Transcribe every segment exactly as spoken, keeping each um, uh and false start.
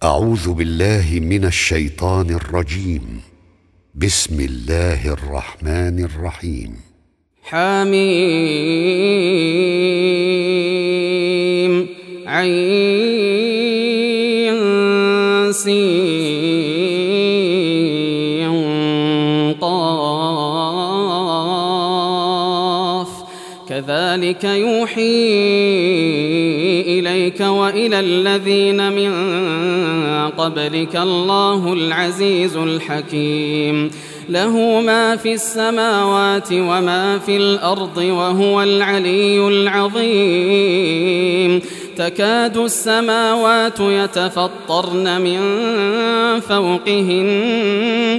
أعوذ بالله من الشيطان الرجيم. بسم الله الرحمن الرحيم. حميم عين سين قاف كذلك يوحي إليك وإلى الذين من قبلك الله العزيز الحكيم. له ما في السماوات وما في الأرض وهو العلي العظيم. تكاد السماوات يتفطرن من فوقهن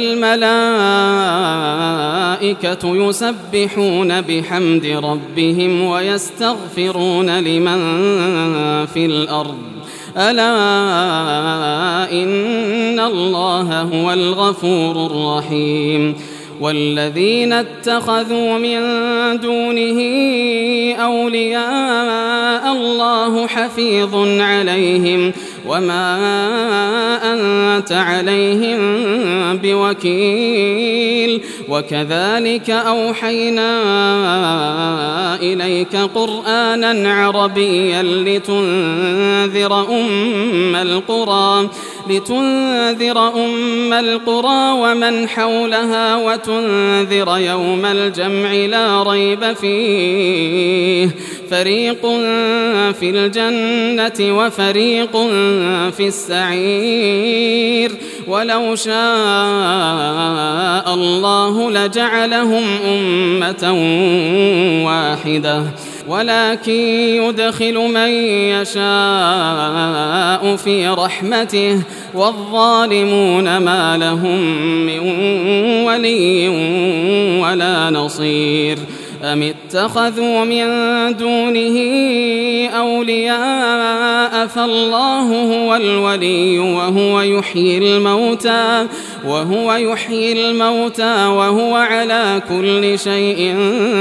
والملائكة يسبحون بحمد ربهم ويستغفرون لمن في الأرض ألا إن الله هو الغفور الرحيم. والذين اتخذوا من دونه أولياء الله حفيظ عليهم وما أنت عليهم بوكيل. وكذلك أوحينا إليك قرآنا عربيا لتنذر أم القرى لتنذر أم القرى ومن حولها وتنذر يوم الجمع لا ريب فيه. فريق في الجنة وفريق في السعير. ولو شاء الله لجعلهم أمة واحدة ولكن يدخل من يشاء في رحمته والظالمون ما لهم من ولي ولا نصير. أم اتخذوا من دونه أولياء فالله هو الولي وهو يحيي الموتى وهو يحيي الموتى وهو على كل شيء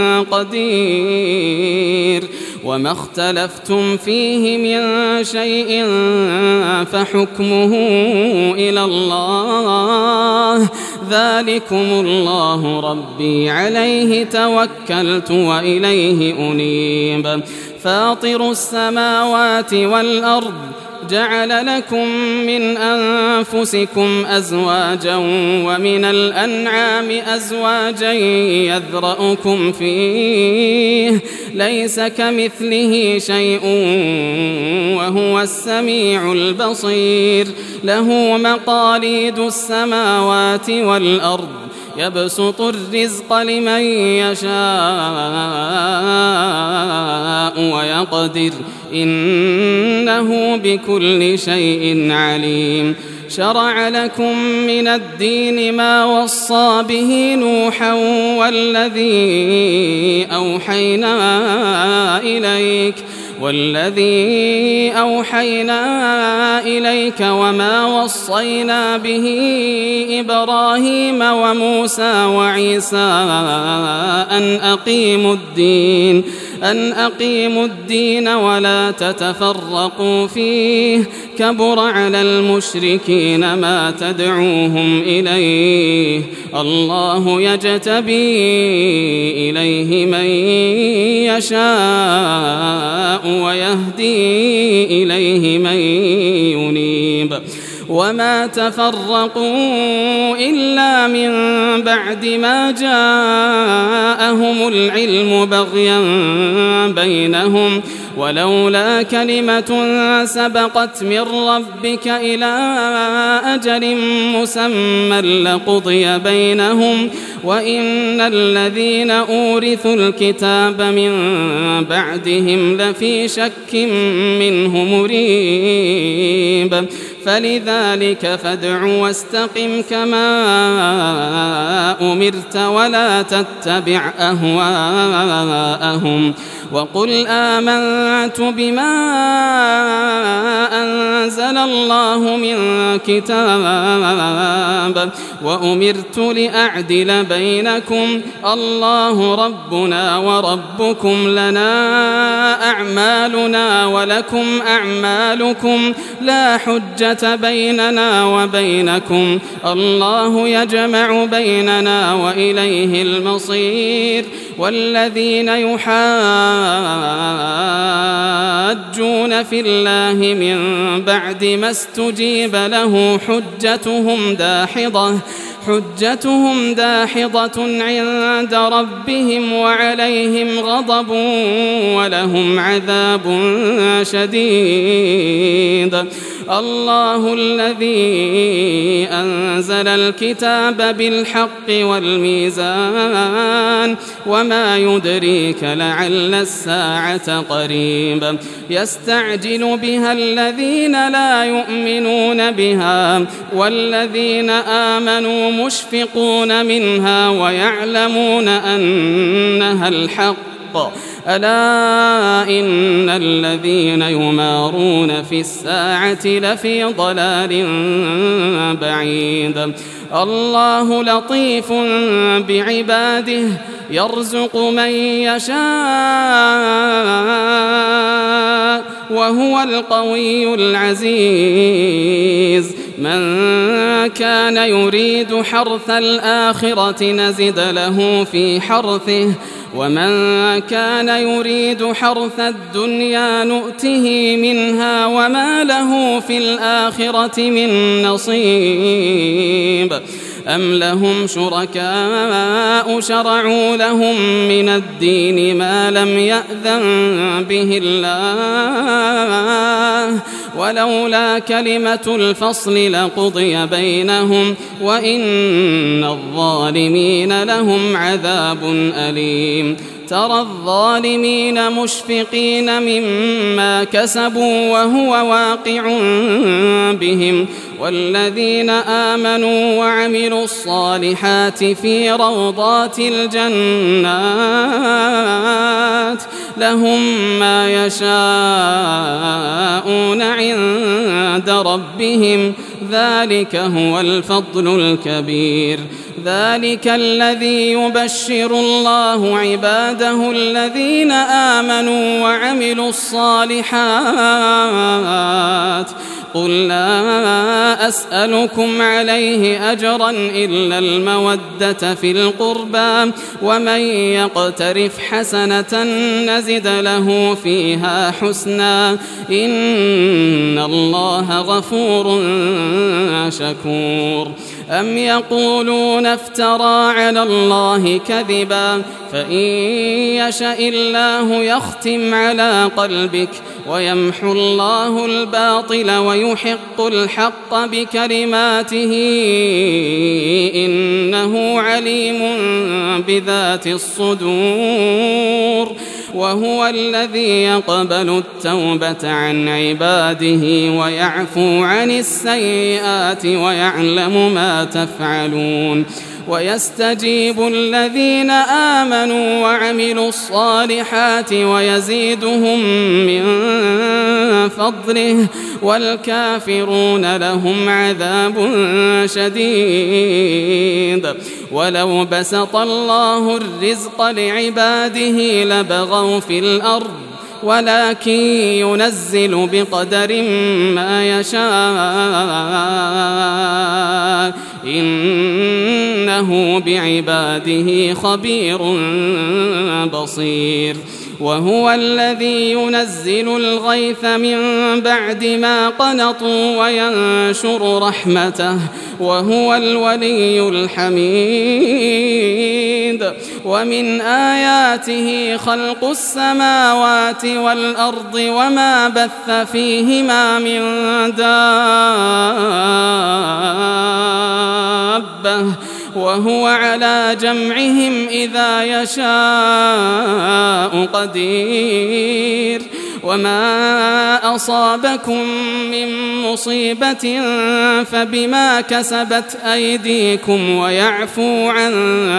قدير. وما اختلفتم فيه من شيء فحكمه إلى الله ذلكم الله ربي عليه توكلت وإليه أنيب. فاطر السماوات والأرض جعل لكم من أنفسكم أزواجا ومن الأنعام أزواجا يذرأكم فيه ليس كمثله شيء وهو السميع البصير. له مقاليد السماوات والأرض يبسط الرزق لمن يشاء ويقدر إنه بكل شيء عليم. شرع لكم من الدين ما وصى به نوحا والذي أوحينا إليك والذي أوحينا إليك وما وصينا به إبراهيم وموسى وعيسى أن أقيموا الدين أن أقيموا الدين ولا تتفرقوا فيه. كبر على المشركين ما تدعوهم إليه. الله يجتبي إليه من يشاء ويهدي إليه من ينيب. وما تفرقوا إلا من بعد ما جاءهم العلم بغيا بينهم ولولا كلمة سبقت من ربك إلى أجل مسمى لقضي بينهم وإن الذين أورثوا الكتاب من بعدهم لفي شك منه مريب. فلذلك فادع واستقم كما أمرت ولا تتبع أهواءهم وقل آمنت آمنت بما أنزل الله من كتاب وأمرت لأعدل بينكم الله ربنا وربكم لنا أعمالنا ولكم أعمالكم لا حجة بيننا وبينكم الله يجمع بيننا وإليه المصير والذين يحاجون في الله من بعد ما استجيب له حجتهم داحضة حجتهم داحضة عند ربهم وعليهم غضب ولهم عذاب شديد الله الذي أنزل الكتاب بالحق والميزان وما يدريك لعل الساعة قريب يستعجل بها الذين لا يؤمنون بها والذين آمنوا مشفقون منها ويعلمون أنها الحق ألا إن الذين يمارون في الساعة لفي ضلال بعيد الله لطيف بعباده يرزق من يشاء وهو القوي العزيز من كان يريد حرث الآخرة نزد له في حرثه ومن كان يريد حرث الدنيا نؤته منها وما له في الآخرة من نصيب أم لهم شركاء شرعوا لهم من الدين ما لم يأذن به الله ولولا كلمة الفصل لقضي بينهم وإن الظالمين لهم عذاب أليم ترى الظالمين مشفقين مما كسبوا وهو واقع بهم والذين آمنوا وعملوا الصالحات في روضات الجنات لهم ما يشاءون عند ربهم ذلك هو الفضل الكبير ذلك الذي يبشر الله عباده الذين آمنوا وعملوا الصالحات قل لا أسألكم عليه أجرا إلا المودة في القربى ومن يقترف حسنة نزد له فيها حسنا إن الله غفور شكور أم يقولون افترى على الله كذبا فإن يشاء الله يختم على قلبك ويمحو الله الباطل ويحق الحق بكلماته إنه عليم بذات الصدور وهو الذي يقبل التوبة عن عباده ويعفو عن السيئات ويعلم ما تفعلون ويستجيب الذين آمنوا وعملوا الصالحات ويزيدهم من فضله والكافرون لهم عذاب شديد ولو بسط الله الرزق لعباده لبغوا في الأرض ولكن ينزل بقدر ما يشاء إنه بعباده خبير بصير وهو الذي ينزل الغيث من بعد ما قنطوا وينشر رحمته وهو الولي الحميد ومن آياته خلق السماوات والأرض وما بث فيهما من دابة وهو على جمعهم إذا يشاء قدير وما أصابكم من مصيبة فبما كسبت أيديكم ويعفو عن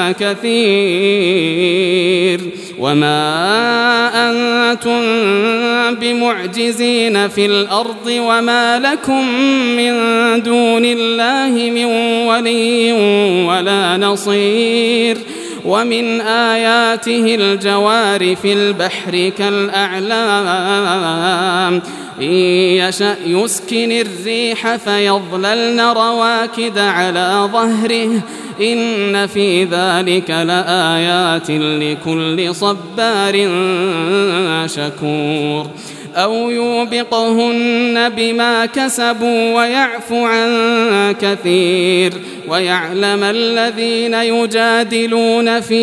كثير وما أنتم بمعجزين في الأرض وما لكم من دون الله من ولي ولا نصير ومن آياته الجوار في البحر كالأعلام إن يشأ يسكن الريح فيظللن رواكد على ظهره إن في ذلك لآيات لكل صبار شكور أو يوبقهن بما كسبوا ويعفو عن كثير ويعلم الذين يجادلون في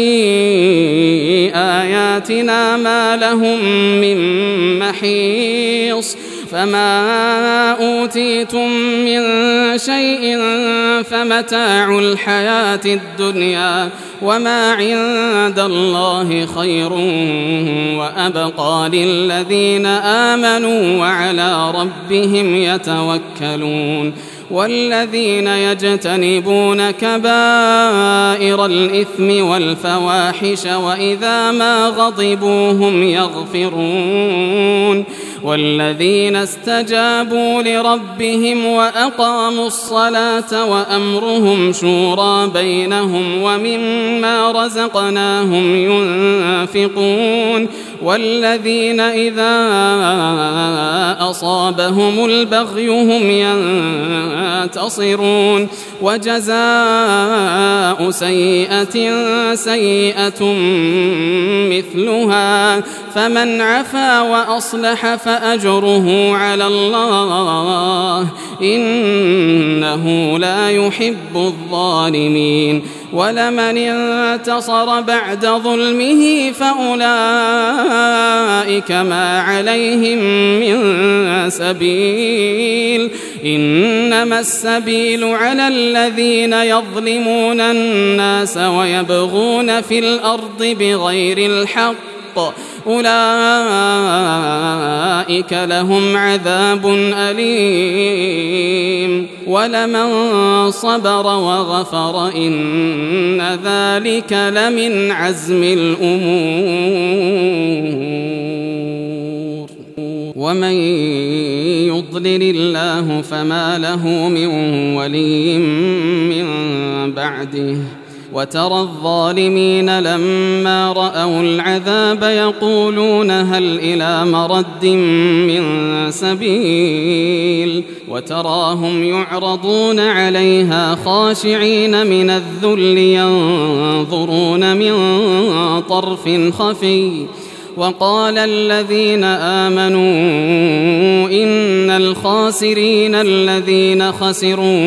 آياتنا ما لهم من محيص فما أوتيتم من شيء فمتاع الحياة الدنيا وما عند الله خير وأبقى للذين آمنوا وعلى ربهم يتوكلون والذين يجتنبون كبائر الإثم والفواحش وإذا ما غضبوا هم يغفرون والذين استجابوا لربهم وأقاموا الصلاة وأمرهم شورى بينهم ومما رزقناهم ينفقون والذين إذا أصابهم البغي هم ينتصرون وجزاء سيئة سيئة مثلها فمن عفا وأصلح فأجره على الله إنه لا يحب الظالمين ولمن انتصر بعد ظلمه فأولئك ما عليهم من سبيل إنما السبيل على الذين يظلمون الناس ويبغون في الأرض بغير الحق أولئك لهم عذاب أليم ولمن صبر وغفر إن ذلك لمن عزم الأمور ومن يضلل الله فما له من ولي من بعده وترى الظالمين لما رأوا العذاب يقولون هل إلى مرد من سبيل وتراهم يعرضون عليها خاشعين من الذل ينظرون من طرف خفي وقال الذين آمنوا إن الخاسرين الذين خسروا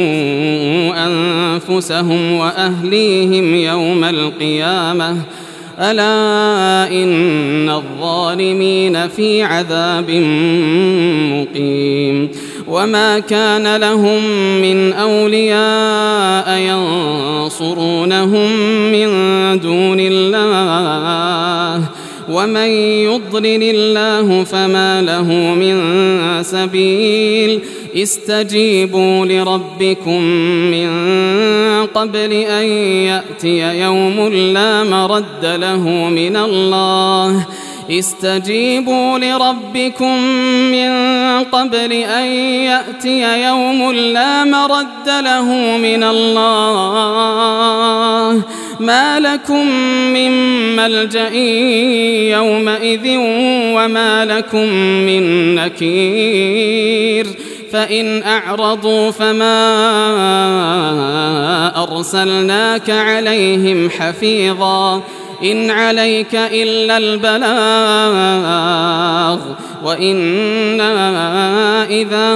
أنفسهم وأهليهم يوم القيامة ألا إن الظالمين في عذاب مقيم وما كان لهم من أولياء ينصرونهم من دون الله ومن يضلل الله فما له من سبيل استجيبوا لربكم من قبل أن يأتي يوم لا مرد له من الله استجيبوا لربكم من قبل أن يأتي يوم لا مرد له من الله ما لكم من ملجأ يومئذ وما لكم من نكير فإن أعرضوا فما أرسلناك عليهم حفيظا إن عليك إلا البلاغ وإنا إذا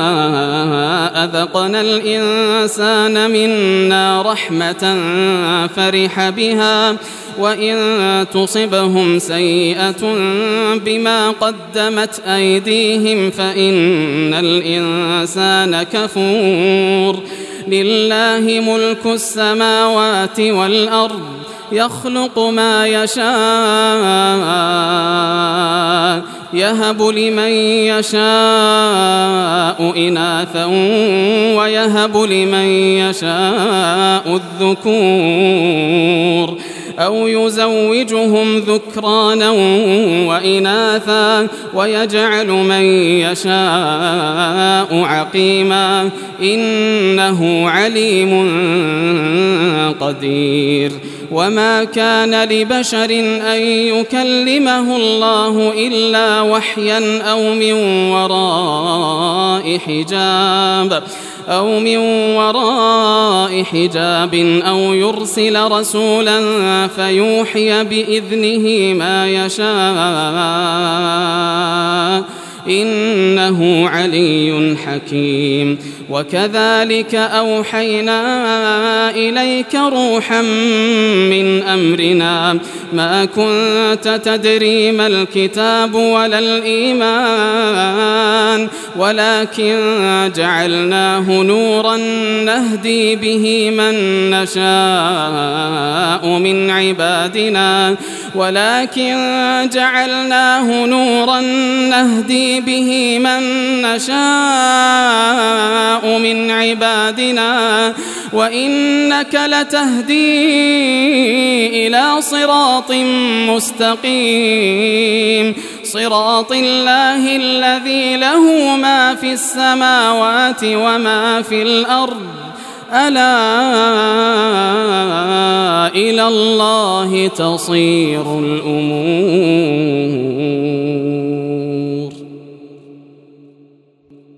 أذقنا الإنسان منا رحمة فرح بها وإن تصبهم سيئة بما قدمت أيديهم فإن الإنسان كفور لله ملك السماوات والأرض يخلق ما يشاء يهب لمن يشاء إناثا ويهب لمن يشاء الذكور أو يزوجهم ذكرانا وإناثا ويجعل من يشاء عقيما إنه عليم قدير. وما كان لبشر أن يكلمه الله إلا وحيا أو من وراء حجاب أو من وراء حجاب أو يرسل رسولا فيوحي بإذنه ما يشاء إنه علي حكيم. وكذلك أوحينا إليك روحا من أمرنا ما كنت تدري ما الكتاب ولا الإيمان ولكن جعلناه نورا نهدي به من نشاء من عبادنا ولكن جعلناه نورا نهدي به من نشاء من عبادنا وإنك لتهدي إلى صراط مستقيم صراط الله الذي له ما في السماوات وما في الأرض ألا إلى الله تصير الأمور.